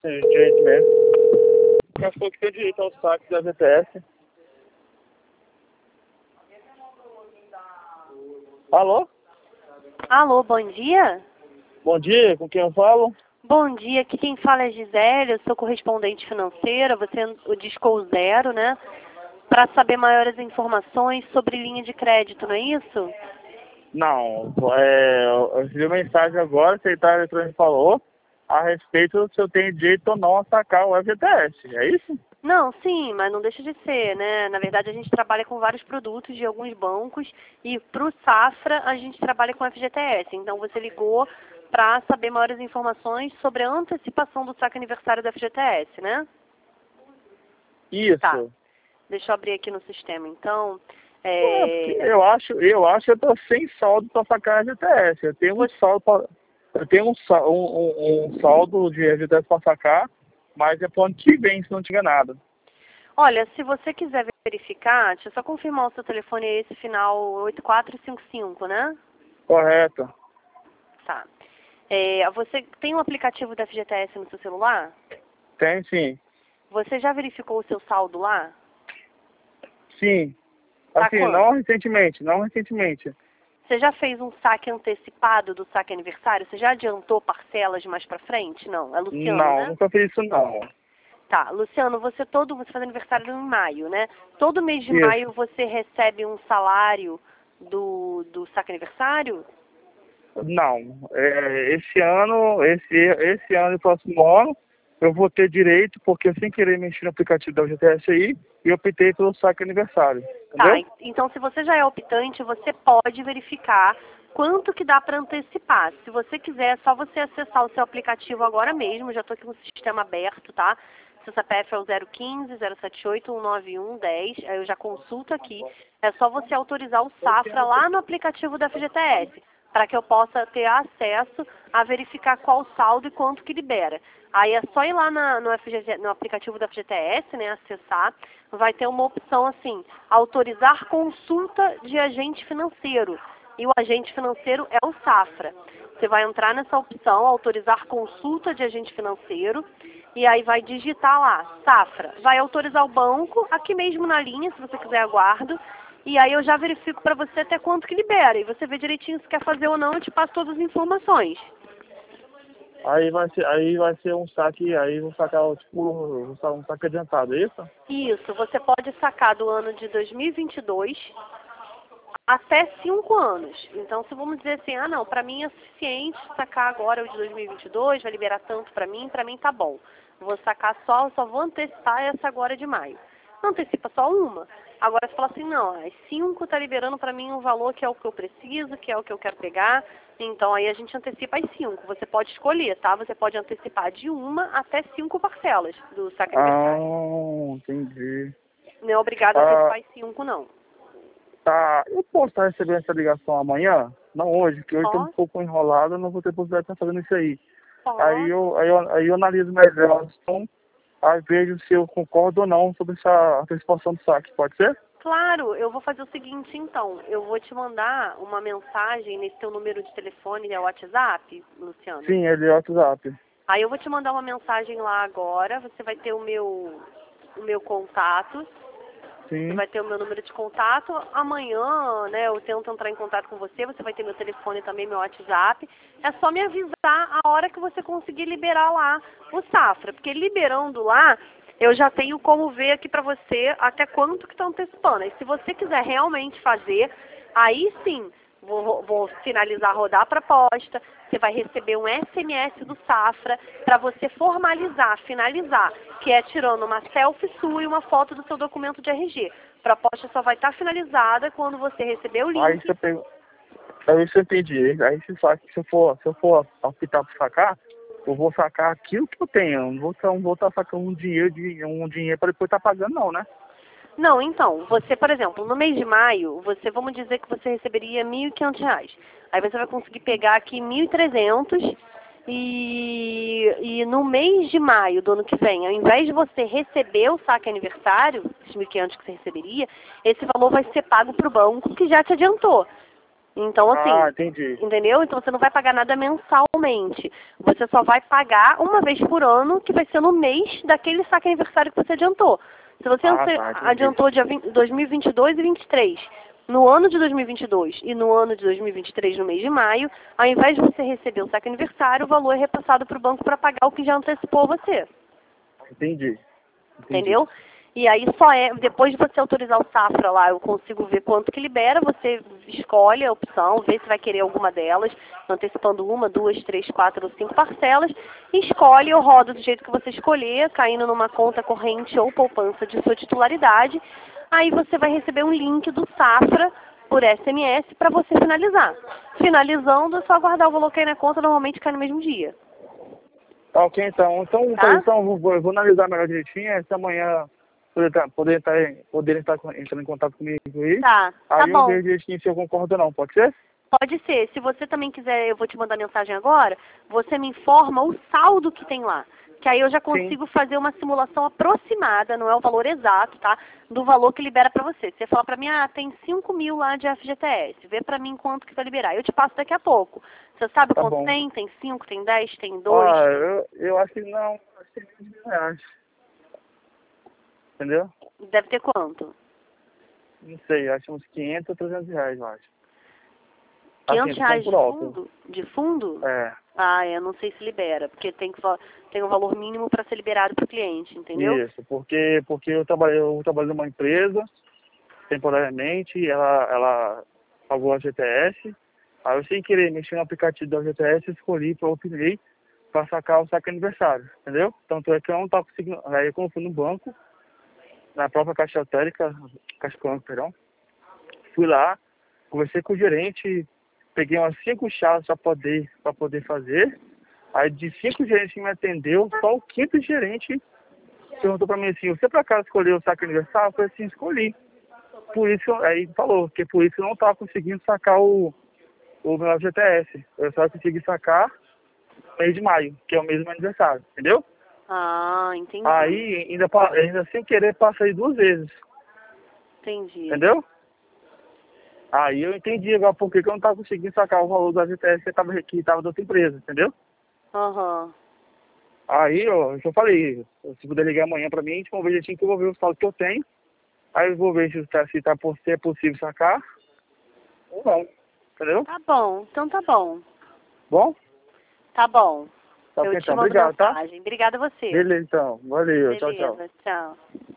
Tem direito mesmo. Mas foi que tem direito ao saque da VTS. Alô? Alô, bom dia? Bom dia, com quem eu falo? Bom dia, aqui quem fala é Gisele, eu sou correspondente financeira, você o discou zero, né? Para saber maiores informações sobre linha de crédito, não é isso? Não, eu recebi uma mensagem agora, que a Secretaria Eletrônica falou a respeito se eu tenho direito ou não a sacar o FGTS, é isso? Não, sim, mas não deixa de ser, né? Na verdade, a gente trabalha com vários produtos de alguns bancos e para o Safra a gente trabalha com FGTS. Então, você ligou para saber maiores informações sobre a antecipação do saque aniversário do FGTS, né? Isso. Tá. Deixa eu abrir aqui no sistema. Então, Porque eu acho que eu tô sem saldo para sacar a FGTS. Eu tenho um saldo eu tenho um saldo de FGTS para sacar, mas é pro ano que vem, se não tiver nada. Olha, se você quiser verificar, deixa eu só confirmar o seu telefone é esse final 8455, né? Correto. Tá. Você tem um aplicativo da FGTS no seu celular? Tem sim. Você já verificou o seu saldo lá? Sim. Tá Assim, quanto? não recentemente. Você já fez um saque antecipado do saque aniversário? Você já adiantou parcelas mais pra frente? Não, é Luciano, Não, né? nunca fiz isso não. Tá, Luciano, você faz aniversário em maio, né? Todo mês de Isso. maio você recebe um salário do saque aniversário? Não. Esse ano e próximo ano, eu vou ter direito, porque eu sem querer mexer no aplicativo da UGTS aí, e eu optei pelo saque aniversário. Tá, Entendeu? então se você já é optante, você pode verificar quanto que dá para antecipar. Se você quiser, é só você acessar o seu aplicativo agora mesmo, já estou aqui com o sistema aberto, tá? Seu CPF é o 015 078 191 10, aí eu já consulto aqui. É só você autorizar o Safra lá no aplicativo da FGTS, para que eu possa ter acesso a verificar qual saldo e quanto que libera. Aí é só ir lá no aplicativo da FGTS, né, acessar, vai ter uma opção assim, autorizar consulta de agente financeiro. E o agente financeiro é o Safra. Você vai entrar nessa opção, autorizar consulta de agente financeiro, e aí vai digitar lá, Safra. Vai autorizar o banco, aqui mesmo na linha, se você quiser aguardo, e aí eu já verifico para você até quanto que libera. E você vê direitinho se quer fazer ou não, eu te passo todas as informações. Aí vai ser um saque, aí vou sacar um saque adiantado, é isso? Isso, você pode sacar do ano de 2022 até 5 anos. Então, se vamos dizer assim, não, para mim é suficiente sacar agora o de 2022, vai liberar tanto para mim tá bom. Vou sacar só vou antecipar essa agora de maio. Não antecipa só uma. Agora você fala assim, não, as 5 tá liberando para mim um valor que é o que eu preciso, que é o que eu quero pegar. Então, aí a gente antecipa as 5. Você pode escolher, tá? Você pode antecipar de 1 até 5 parcelas do saque aniversário. Entendi. Não é obrigado a antecipar as 5, não. Tá, eu posso estar recebendo essa ligação amanhã? Não hoje, porque hoje estou um Ó, pouco enrolado, eu não vou ter possibilidade de estar fazendo isso aí. ó. Aí eu analiso melhor, então, aí vejo se eu concordo ou não sobre essa antecipação do saque, pode ser? Claro, eu vou fazer o seguinte então, eu vou te mandar uma mensagem nesse teu número de telefone, é o WhatsApp, Luciano? Sim, ele é o WhatsApp. Aí eu vou te mandar uma mensagem lá agora, você vai ter o meu contato, você Sim. vai ter o meu número de contato. Amanhã, né, eu tento entrar em contato com você, você vai ter meu telefone também, meu WhatsApp. É só me avisar a hora que você conseguir liberar lá o Safra, porque liberando lá, eu já tenho como ver aqui pra você até quanto que está antecipando. E se você quiser realmente fazer, aí sim, vou finalizar, rodar a proposta, você vai receber um SMS do Safra para você formalizar, finalizar, que é tirando uma selfie sua e uma foto do seu documento de RG. A proposta só vai estar finalizada quando você receber o Aí link. você pegou. Aí você pedir, aí se eu for optar por sacar, eu vou sacar aquilo que eu tenho. Eu não vou estar sacando um dinheiro para depois estar pagando não, né? Não, então, você, por exemplo, no mês de maio, vamos dizer que você receberia R$ 1.500. Aí você vai conseguir pegar aqui 1.300 e no mês de maio do ano que vem, ao invés de você receber o saque aniversário, esses 1.500 que você receberia, esse valor vai ser pago para o banco que já te adiantou. Então, assim, entendi. entendeu? Então você não vai pagar nada mensalmente. Você só vai pagar uma vez por ano, que vai ser no mês daquele saque aniversário que você adiantou. Se você adiantou dia 2022 e 23, no ano de 2022 e no ano de 2023, no mês de maio, ao invés de você receber o saque aniversário, o valor é repassado para o banco para pagar o que já antecipou você. Entendi. Entendeu? E aí só depois de você autorizar o Safra lá, eu consigo ver quanto que libera, você escolhe a opção, vê se vai querer alguma delas, antecipando 1, 2, 3, 4 ou 5 parcelas, escolhe ou roda do jeito que você escolher, caindo numa conta corrente ou poupança de sua titularidade, aí você vai receber um link do Safra por SMS para você finalizar. Finalizando, é só aguardar o valor cair na conta, normalmente cai no mesmo dia. Tá ok, então. Então eu vou analisar melhor direitinho, essa amanhã poder estar entrando em contato comigo aí. Tá Aí bom. eu vejo direitinho se eu concordo ou não, pode ser? Pode ser. Se você também quiser, eu vou te mandar mensagem agora, você me informa o saldo que tem lá. Que aí eu já consigo fazer uma simulação aproximada, não é o valor exato, tá? Do valor que libera pra você. Você fala pra mim, tem 5 mil lá de FGTS. Vê pra mim quanto que vai liberar. Eu te passo daqui a pouco. Você sabe quanto bom. tem? Tem 5, tem 10, tem 2? Eu acho que não. Acho que tem R$20. Entendeu? Deve ter quanto? Não sei, acho uns 500 ou R$300, eu acho. R$500 de fundo? É. Eu não sei se libera, porque tem um valor mínimo para ser liberado para o cliente, entendeu? Isso, porque eu trabalho numa empresa, temporariamente, ela pagou a GTS, aí eu sem querer mexer no aplicativo da GTS, escolhi para opinei para sacar o saque aniversário, entendeu? Tanto é que eu não estava conseguindo, aí quando eu fui no banco, na própria Caixa Lotérica, Caixa Econômica, perdão, fui lá, conversei com o gerente, peguei umas 5 chaves para poder fazer. Aí de 5 gerentes que me atendeu, só o 5º gerente perguntou para mim assim, você por acaso escolheu o saque aniversário? Eu falei assim, escolhi. Por isso, aí falou, que por isso eu não estava conseguindo sacar o meu FGTS. Eu só consegui sacar no mês de maio, que é o mês do meu aniversário, entendeu? Entendi. Aí ainda sem querer passei 2 vezes. Entendi. Entendeu? Aí eu entendi agora por que eu não estava conseguindo sacar o valor da GTS que estava da outra empresa, entendeu? Aí, eu falei, se puder ligar amanhã pra mim, a gente vai ver que eu vou ver o saldo que eu tenho. Aí eu vou ver se é possível sacar ou não, entendeu? Tá bom, então tá bom. Bom? Tá bom. Tá, Eu te então, mando obrigado, mensagem. Obrigada a você. Beleza, então. Valeu, Beleza, tchau, tchau. tchau.